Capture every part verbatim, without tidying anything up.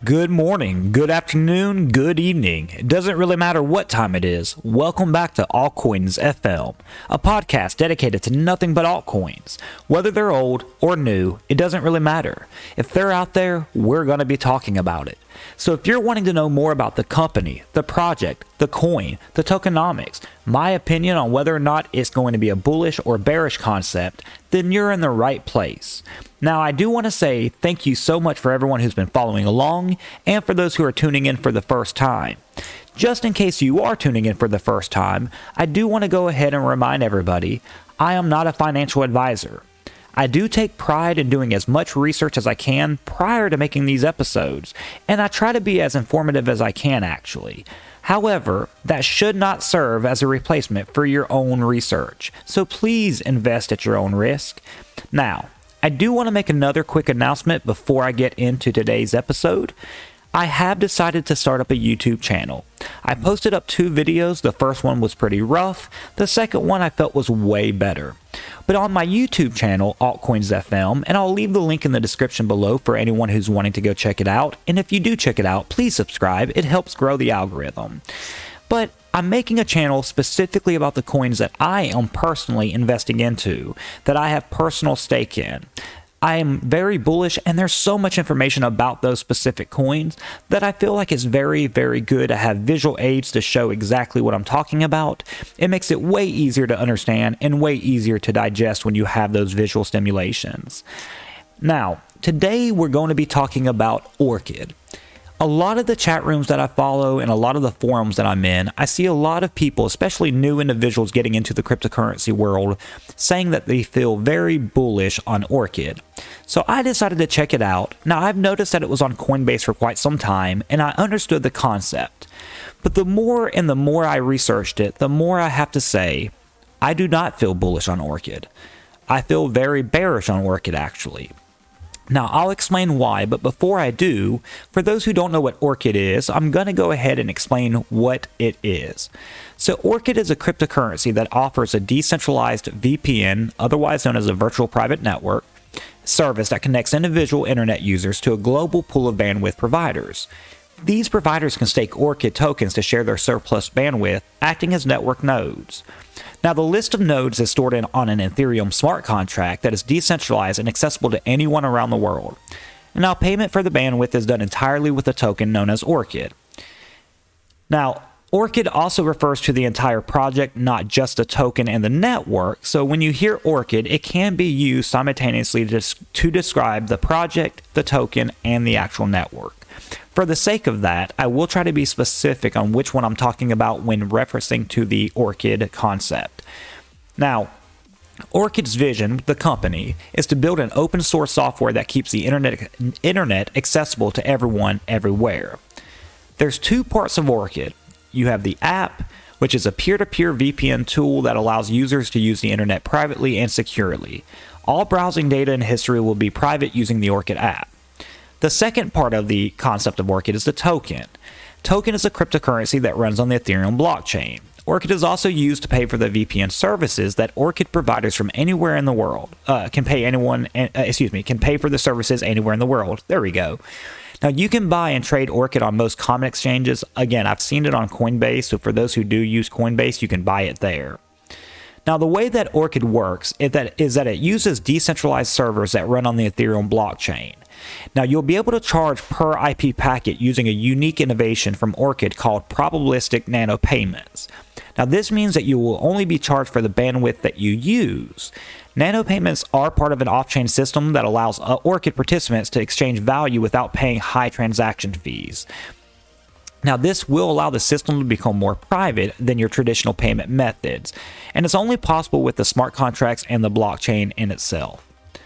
Good morning, good afternoon, good evening. It doesn't really matter what time it is. Welcome back to Altcoins F M, a podcast dedicated to nothing but altcoins. Whether they're old or new, it doesn't really matter. If they're out there, we're going to be talking about it. So if you're wanting to know more about the company, the project, the coin, the tokenomics, my opinion on whether or not it's going to be a bullish or bearish concept, then you're in the right place. Now, I do want to say thank you so much for everyone who's been following along and for those who are tuning in for the first time. Just in case you are tuning in for the first time, I do want to go ahead and remind everybody, I am not a financial advisor. I do take pride in doing as much research as I can prior to making these episodes, and I try to be as informative as I can actually. However, that should not serve as a replacement for your own research, so please invest at your own risk. Now, I do want to make another quick announcement before I get into today's episode. I have decided to start up a YouTube channel. I posted up two videos. The first one was pretty rough. The second one I felt was way better. But on my YouTube channel, Altcoins F M, and I'll leave the link in the description below for anyone who's wanting to go check it out. And if you do check it out, please subscribe. It helps grow the algorithm. But I'm making a channel specifically about the coins that I am personally investing into, that I have personal stake in. I am very bullish, and there's so much information about those specific coins that I feel like it's very, very good to have visual aids to show exactly what I'm talking about. It makes it way easier to understand and way easier to digest when you have those visual stimulations. Now, today we're going to be talking about Orchid. A lot of the chat rooms that I follow and a lot of the forums that I'm in, I see a lot of people, especially new individuals getting into the cryptocurrency world, saying that they feel very bullish on Orchid. So I decided to check it out. Now, I've noticed that it was on Coinbase for quite some time, and I understood the concept. But the more and the more I researched it, the more I have to say, I do not feel bullish on Orchid. I feel very bearish on Orchid, actually. Now, I'll explain why, but before I do, for those who don't know what Orchid is, I'm going to go ahead and explain what it is. So Orchid is a cryptocurrency that offers a decentralized V P N, otherwise known as a virtual private network, service that connects individual internet users to a global pool of bandwidth providers. These providers can stake Orchid tokens to share their surplus bandwidth, acting as network nodes. Now, the list of nodes is stored in, on an Ethereum smart contract that is decentralized and accessible to anyone around the world. Now, payment for the bandwidth is done entirely with a token known as Orchid. Now, Orchid also refers to the entire project, not just the token and the network. So when you hear Orchid, it can be used simultaneously to, to describe the project, the token, and the actual network. For the sake of that, I will try to be specific on which one I'm talking about when referencing to the Orchid concept. Now, Orchid's vision, the company, is to build an open source software that keeps the internet, internet accessible to everyone, everywhere. There's two parts of Orchid. You have the app, which is a peer-to-peer V P N tool that allows users to use the internet privately and securely. All browsing data and history will be private using the Orchid app. The second part of the concept of Orchid is the token. Token is a cryptocurrency that runs on the Ethereum blockchain. Orchid is also used to pay for the V P N services that Orchid providers from anywhere in the world uh, can pay anyone. Uh, excuse me, can pay for the services anywhere in the world. There we go. Now, you can buy and trade Orchid on most common exchanges. Again, I've seen it on Coinbase, so for those who do use Coinbase, you can buy it there. Now, the way that Orchid works is that, is that it uses decentralized servers that run on the Ethereum blockchain. Now, you'll be able to charge per I P packet using a unique innovation from Orchid called probabilistic nanopayments. Now, this means that you will only be charged for the bandwidth that you use. Nanopayments are part of an off-chain system that allows uh, Orchid participants to exchange value without paying high transaction fees. Now, this will allow the system to become more private than your traditional payment methods, and it's only possible with the smart contracts and the blockchain in itself.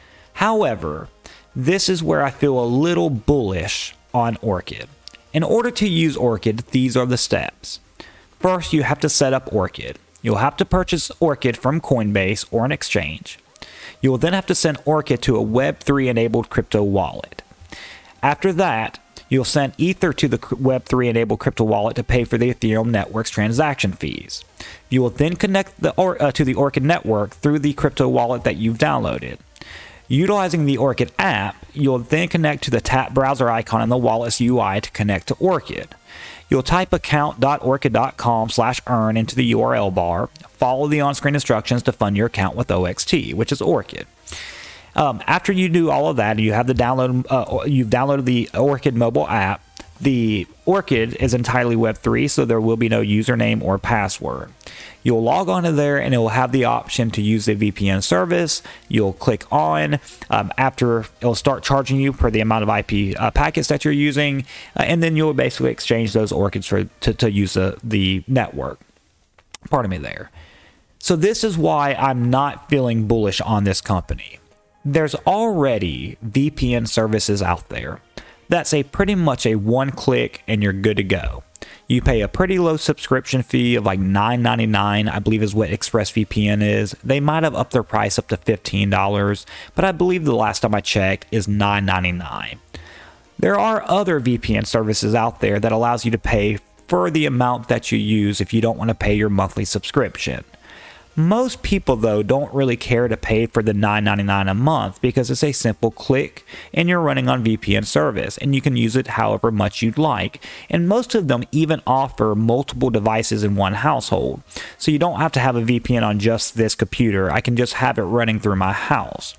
However, this is where I feel a little bullish on Orchid. In order to use Orchid, these are the steps. First, you have to set up Orchid. You'll have to purchase Orchid from Coinbase or an exchange. You will then have to send Orchid to a Web three enabled crypto wallet. After that, you'll send Ether to the Web three enabled crypto wallet to pay for the Ethereum network's transaction fees. You will then connect the or, uh, to the Orchid network through the crypto wallet that you've downloaded. Utilizing the Orchid app, you'll then connect to the tap browser icon in the wallet's U I to connect to Orchid. You'll type account.orchid.com slash earn into the U R L bar. Follow the on-screen instructions to fund your account with O X T, which is Orchid. Um, after you do all of that, you have the download. Uh, you've downloaded the Orchid mobile app. The Orchid is entirely Web three, so there will be no username or password. You'll log on to there, and it will have the option to use the V P N service. You'll click on. Um, after, it'll start charging you per the amount of I P uh, packets that you're using, uh, and then you'll basically exchange those Orchids for to, to use the, the network. Pardon me there. So this is why I'm not feeling bullish on this company. There's already V P N services out there. That's a pretty much a one click and you're good to go. You pay a pretty low subscription fee of like nine ninety-nine, I believe is what ExpressVPN is. They might have upped their price up to fifteen dollars, but I believe the last time I checked is nine ninety-nine. There are other V P N services out there that allows you to pay for the amount that you use if you don't want to pay your monthly subscription. Most people, though, don't really care to pay for the nine ninety-nine a month because it's a simple click and you're running on V P N service and you can use it however much you'd like. And most of them even offer multiple devices in one household. So you don't have to have a V P N on just this computer. I can just have it running through my house.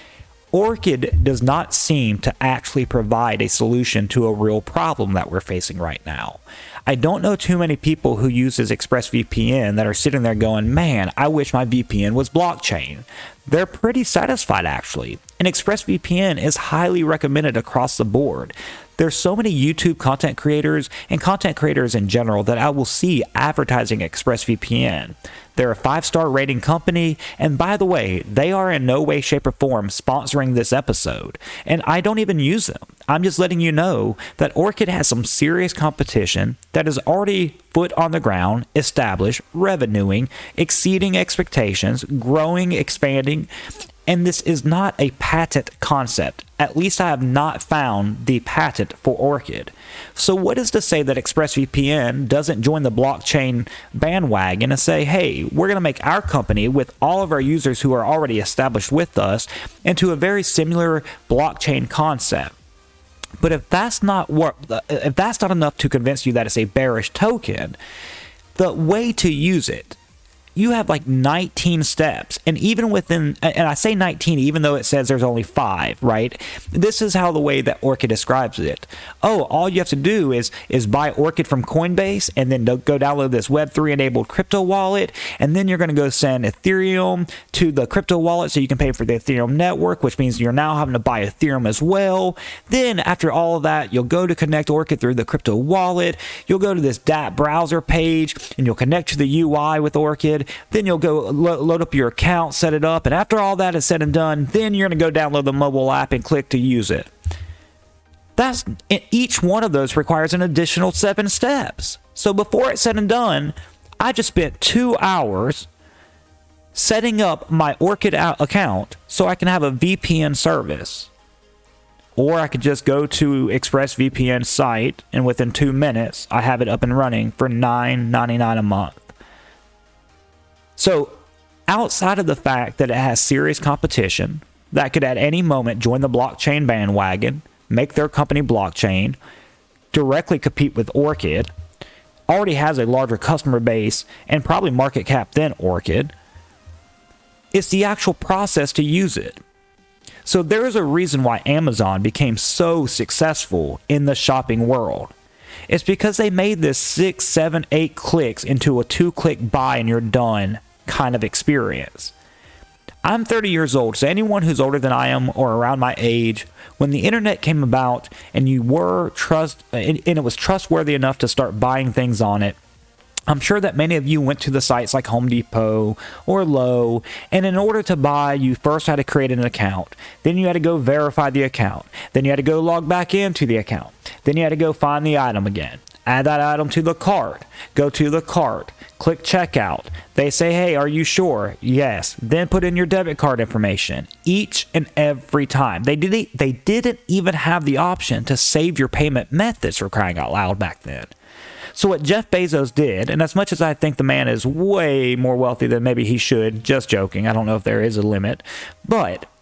Orchid does not seem to actually provide a solution to a real problem that we're facing right now. I don't know too many people who uses ExpressVPN that are sitting there going, man, I wish my V P N was blockchain. They're pretty satisfied actually, and ExpressVPN is highly recommended across the board. There's so many YouTube content creators and content creators in general that I will see advertising ExpressVPN. They're a five-star rating company, and by the way, they are in no way, shape, or form sponsoring this episode, and I don't even use them. I'm just letting you know that Orchid has some serious competition that is already foot on the ground, established, revenuing, exceeding expectations, growing, expanding, and this is not a patent concept. At least I have not found the patent for Orchid. So what is to say that ExpressVPN doesn't join the blockchain bandwagon and say, hey, we're going to make our company with all of our users who are already established with us into a very similar blockchain concept. But if that's not what, if that's not enough to convince you that it's a bearish token, the way to use it, you have like nineteen steps, and even within, and I say nineteen even though it says there's only five, right? This is how the way that Orchid describes it. Oh, all you have to do is is buy Orchid from Coinbase, and then go download this Web three enabled crypto wallet, and then you're going to go send Ethereum to the crypto wallet so you can pay for the Ethereum network, which means you're now having to buy Ethereum as well. Then after all of that, you'll go to connect Orchid through the crypto wallet. You'll go to this D A P browser page, and you'll connect to the U I with Orchid. Then you'll go lo load up your account, set it up, and after all that is said and done, then you're going to go download the mobile app and click to use it. That's, each one of those requires an additional seven steps. So before it's said and done, I just spent two hours setting up my Orchid account so I can have a V P N service. Or I could just go to ExpressVPN site, and within two minutes, I have it up and running for nine ninety-nine a month. So, outside of the fact that it has serious competition that could at any moment join the blockchain bandwagon, make their company blockchain, directly compete with Orchid, already has a larger customer base and probably market cap than Orchid, it's the actual process to use it. So there is a reason why Amazon became so successful in the shopping world. It's because they made this six, seven, eight clicks into a two-click buy and you're done kind of experience. I'm thirty years old, so anyone who's older than I am or around my age, when the internet came about and you were trust and it was trustworthy enough to start buying things on it, I'm sure that many of you went to the sites like Home Depot or Lowe, and in order to buy, you first had to create an account. Then you had to go verify the account. Then you had to go log back into the account. Then you had to go find the item again. Add that item to the cart. Go to the cart. Click checkout. They say, hey, are you sure? Yes. Then put in your debit card information. Each and every time. They didn't, they didn't even have the option to save your payment methods, for crying out loud, back then. So what Jeff Bezos did, and as much as I think the man is way more wealthy than maybe he should, just joking, I don't know if there is a limit, but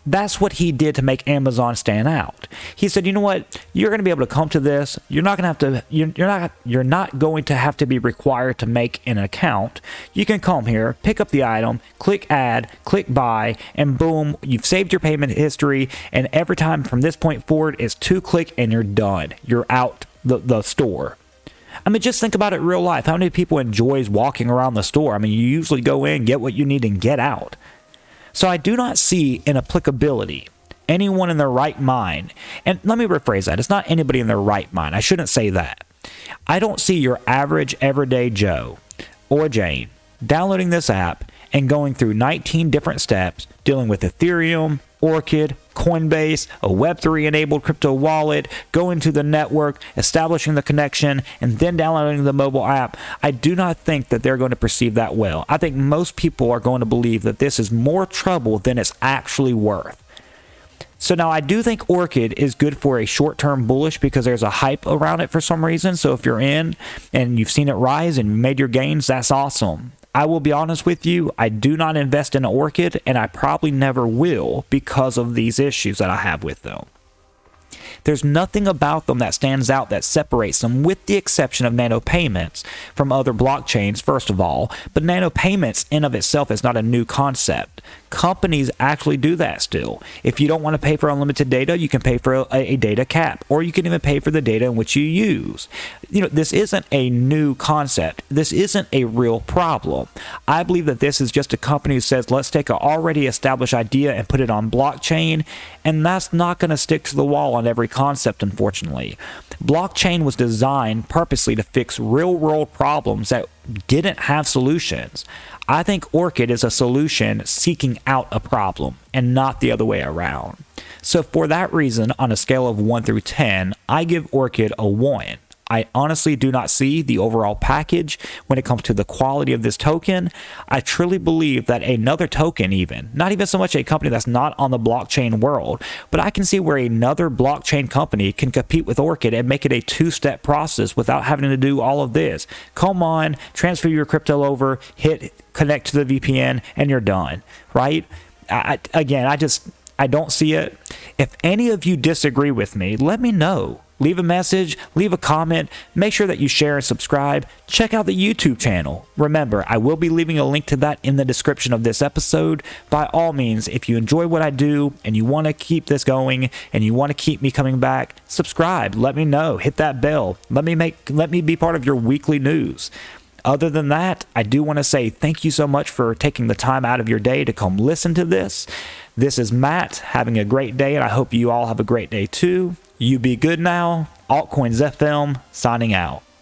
That's what he did to make Amazon stand out. He said, you know what? You're going to be able to come to this. You're not going to have to, you're, you're not, you're not going to have to be required to make an account. You can come here, pick up the item, click add, click buy, and boom, you've saved your payment history. And every time from this point forward is two click and you're done. You're out the, the store. I mean, just think about it in real life. How many people enjoys walking around the store? I mean, you usually go in, get what you need, and get out. So I do not see an applicability, anyone in their right mind, and let me rephrase that, it's not anybody in their right mind, I shouldn't say that. I don't see your average everyday Joe or Jane downloading this app and going through nineteen different steps, dealing with Ethereum, Orchid, Coinbase, a Web three enabled crypto wallet, going to the network, establishing the connection, and then downloading the mobile app. I do not think that they're going to perceive that well. I think most people are going to believe that this is more trouble than it's actually worth. So now I do think Orchid is good for a short-term bullish because there's a hype around it for some reason. So if you're in and you've seen it rise and you made your gains, that's awesome. I will be honest with you, I do not invest in Orchid, and I probably never will because of these issues that I have with them. There's nothing about them that stands out that separates them, with the exception of nano payments from other blockchains, first of all. But nano payments in of itself is not a new concept. Companies actually do that still. If you don't want to pay for unlimited data, you can pay for a, a data cap, or you can even pay for the data in which you use. You know, this isn't a new concept. This isn't a real problem. I believe that this is just a company who says, let's take an already established idea and put it on blockchain, and that's not going to stick to the wall on every concept, unfortunately. Blockchain was designed purposely to fix real-world problems that didn't have solutions. I think Orchid is a solution seeking out a problem and not the other way around. So for that reason, on a scale of one through ten, I give Orchid a one. I honestly do not see the overall package when it comes to the quality of this token. I truly believe that another token even, not even so much a company that's not on the blockchain world, but I can see where another blockchain company can compete with Orchid and make it a two-step process without having to do all of this. Come on, transfer your crypto over, hit connect to the V P N, and you're done, right? I, again, I just, I don't see it. If any of you disagree with me, let me know. Leave a message, leave a comment, make sure that you share and subscribe. Check out the YouTube channel. Remember, I will be leaving a link to that in the description of this episode. By all means, if you enjoy what I do and you want to keep this going and you want to keep me coming back, subscribe. Let me know. Hit that bell. Let me make let me be part of your weekly news. Other than that, I do want to say thank you so much for taking the time out of your day to come listen to this. This is Matt, having a great day, and I hope you all have a great day too. You be good now. Altcoins F M signing out.